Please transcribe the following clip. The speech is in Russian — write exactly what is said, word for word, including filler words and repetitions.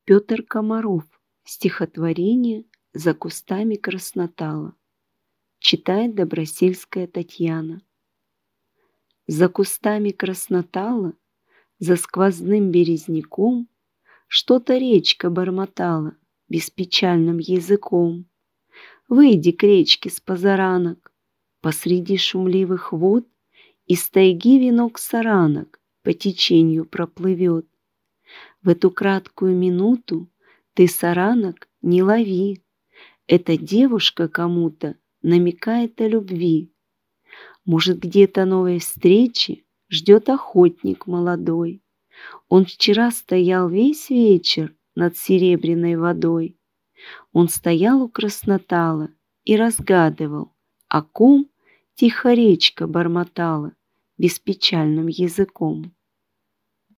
Петр Комаров. Стихотворение «За кустами краснотала». Читает Добросельская Татьяна. За кустами краснотала, за сквозным березняком что-то речка бормотала беспечальным языком. Выйди к речке с позаранок, посреди шумливых вод из тайги венок саранок по течению проплывет. В эту краткую минуту ты саранок не лови, эта девушка кому-то намекает о любви. Может, где-то новой встречи ждет охотник молодой. Он вчера стоял весь вечер над серебряной водой. Он стоял у краснотала и разгадывал, о ком тихо речка бормотала беспечальным языком.